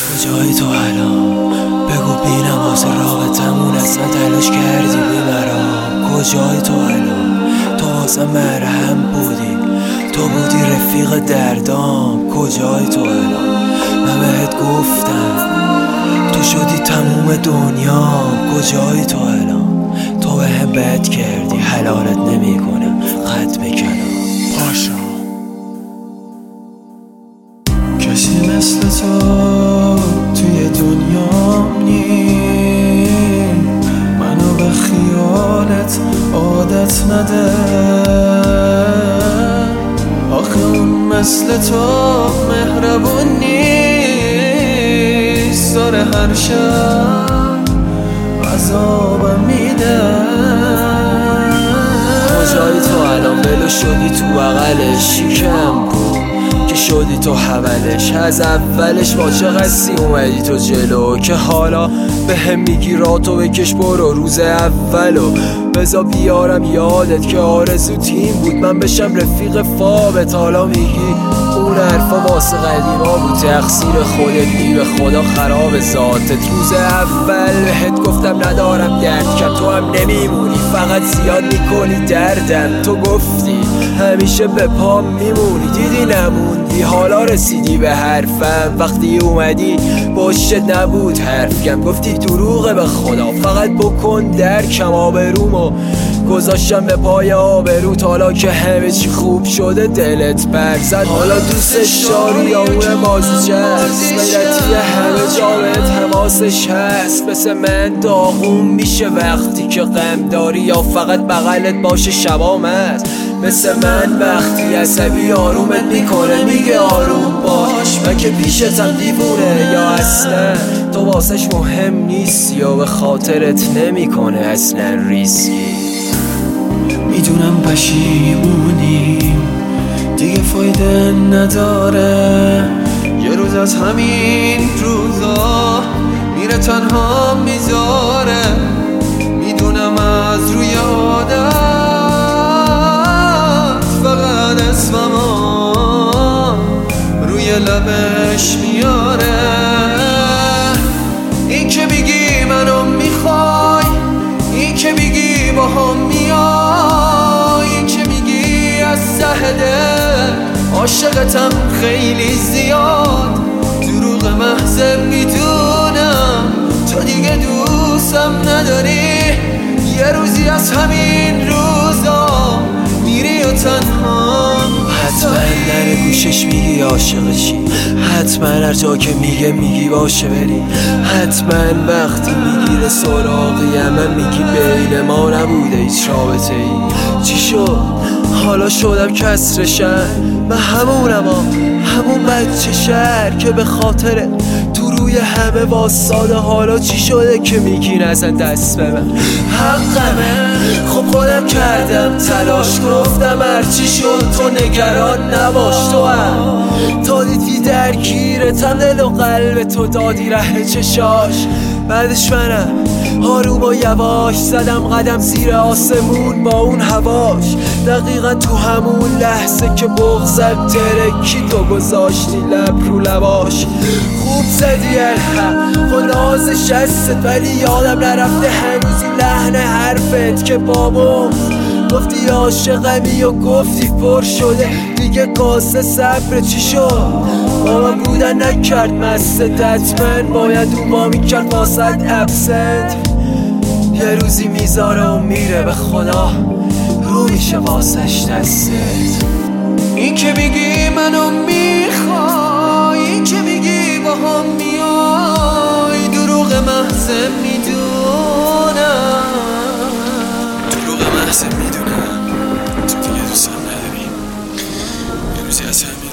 کجایی تو الان؟ بگو بینم واسه رابطمون اصلا تلاش کردی ببرم. کجایی تو الان؟ تو واسه مرهم بودی، تو بودی رفیق دردام. کجایی تو الان؟ من بهت گفتم تو شدی تموم دنیام. کجایی تو الان؟ تو به هم بد کردی، حلالت نمیکنم، قد میکنم. پاشا کسی مثل تو توی دنیام نی، منو به خیالت عادت نده. آخه اون مثل تو مهربون نیست، داره هر شب عذابم میده. کجایی تو الان؟ بلو شدی تو بغلش، شیکم بود که شدی تو حولش. از اولش با چه قصی اومدی تو جلو، که حالا به هم میگی را تو بکش برو. روز اولو بزا بیارم یادت که آرزو تیم بود من بشم رفیق فابت. حالا میگی اون حرفا واسه قدیما بود، تقصیر خودت بی به خدا خراب ذاتت. روز اول بهت گفتم ندارم درد کم، تو هم نمیمونی فقط زیاد میکنی دردم. تو گفتی همیشه به پام میمونی، دیدی نموندی، حالا رسیدی به حرفم. وقتی اومدی باشه نبود حرف کم، گفتی دروغه به خدا فقط بکن درکم. آبرومو گذاشتم به پای آبروت، حالا که همه چی خوب شده دلت بر زد. حالا دوستش داری یا اون بازیچه هست؟ غیرتی همه جا بهت حواسش هست. مثل من داغون میشه وقتی که غم داری، یا فقط بغلت باشه شبام هست. مثل من وقتی عصبی آرومت میکنه میگه آروم باش، من که پیشتم دیوونه. یا اصلا تو واسش مهم نیست، یا به خاطرت نمیکنه اصلا ریسکی. میدونم پشیمونی دیگه فایده نداره، یه روز از همین روزا میره تنها میذاره. میدونم از روی عادت فقط اسممو روی لبش میاره. این که میگی منو میخوای، این که میگی با هم میای، این که میگی از ته دل عاشقتم خیلی زیاد، دروغ محض میدونم. تو دیگه دوستم نداری، یه روزی از همین روزا میری و تنها. حتما در گوشش میگی عاشق چی، حتما هر جا که میگی باشه بری. حتما وقتی میگیره سراغی من میگی بین ما نبوده هیچ رابطه ای. چی شد؟ حالا شدم کسر شهر، من همون بچه شهر که به خاطر تو روی همه واساده. حالا چی شده که میگی نزن دست به من؟ حقمه، خب خودم کردم تلاش، گفتم هرچی شد تو نگران نباش. تو هم تا دیدی درگیرتم، دل و قلب تو دادی ره چشاش. بعدش منم آروم و یواش زدم قدم زیر آسمون با اون هواش. دقیقا تو همون لحظه که بغضت ترکی تو گذاشتی لب رو لباش. خوب زدی الحق و نازش هستت، ولی یادم نرفته هنوز این لحن حرفت که بابا گفتی عاشقمی و گفتی پر شده دیگه قاسه صبر. چی شد؟ با من بودن نکرد مستت، حتما باید اون با میکرد واسد ابسنت. یه روزی میذاره و میره به خدا، رو میشه واسش دستت. این که میگی منو میخوای، این که میگی با هم میای، دروغ محض میدونم، دروغ محض میدونم. تو دیگه دوستم نداری، یه روزی از همین